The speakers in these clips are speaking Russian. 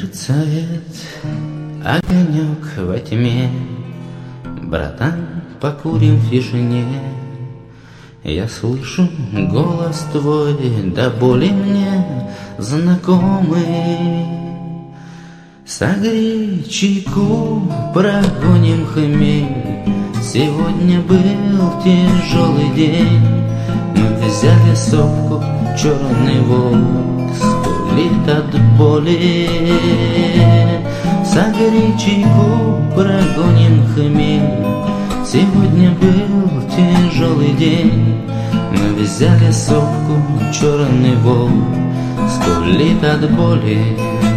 Мерцает огонек во тьме, братан, покурим в тишине. Я слышу голос твой, до боли мне знакомый. Согрей чайку, прогоним хмель. Сегодня был тяжелый день. Мы взяли сопку, черный волк скулит от боли. Согрей чайку, прогоним хмель. Сегодня был тяжелый день. Мы взяли сопку, черный волк скулит от боли.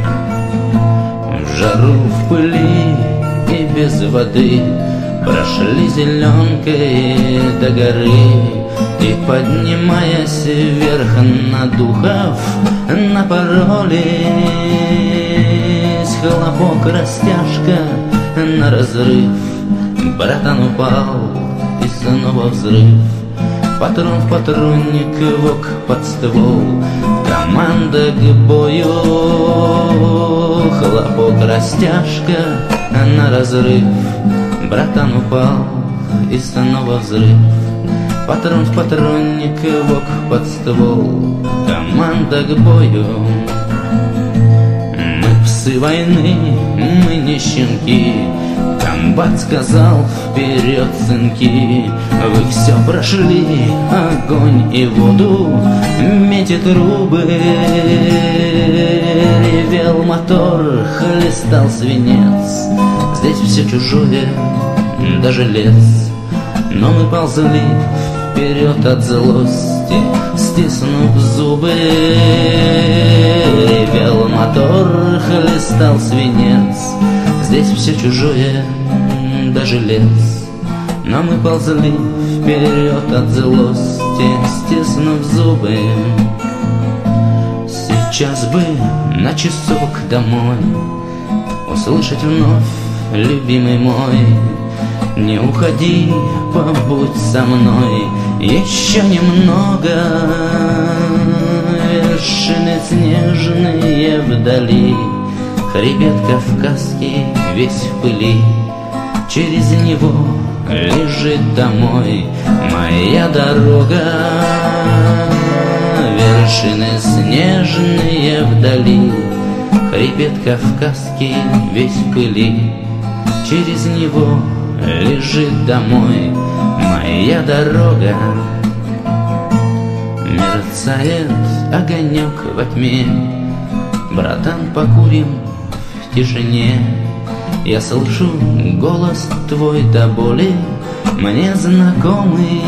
В жару, в пыли и без воды прошли зеленкой до горы. И, поднимаясь вверх на духов, напоролись. Хлопок, растяжка на разрыв. Братан упал, и снова взрыв. Патрон в патронник, вок под ствол. Команда к бою. Хлопок, растяжка на разрыв. Братан упал, и снова взрыв. Патрон в патронник, вок под ствол. Команда к бою. Мы псы войны, мы не щенки. Комбат сказал: вперед, сынки. Вы все прошли, огонь и воду, медь и трубы. Ревел мотор, хлестал свинец. Здесь все чужое, даже лес. Но мы ползли вперед от злости, стиснув зубы. Ревел мотор, хлестал свинец. Здесь все чужое, даже лес. Но мы ползли вперед от злости, стиснув зубы. Сейчас бы на часок домой услышать вновь, любимый мой: не уходи, побудь со мной еще немного. Вершины снежные вдали, хребет кавказский весь в пыли. Через него лежит домой моя дорога. Вершины снежные вдали, хребет кавказский весь в пыли. Через него лежит домой моя дорога. Мерцает огонек во тьме, братан, покурим в тишине. Я слышу голос твой до боли, мне знакомый.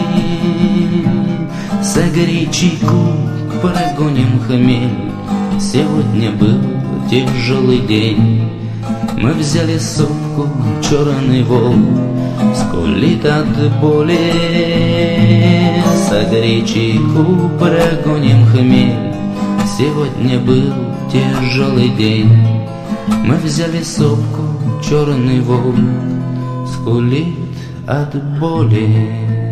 Согрей чайку, прогоним хмель. Сегодня был тяжелый день. Мы взяли сопку, черный волк скулит от боли. Согрей чайку, прогоним хмель. Сегодня был тяжелый день. Мы взяли сопку, черный волк скулит от боли.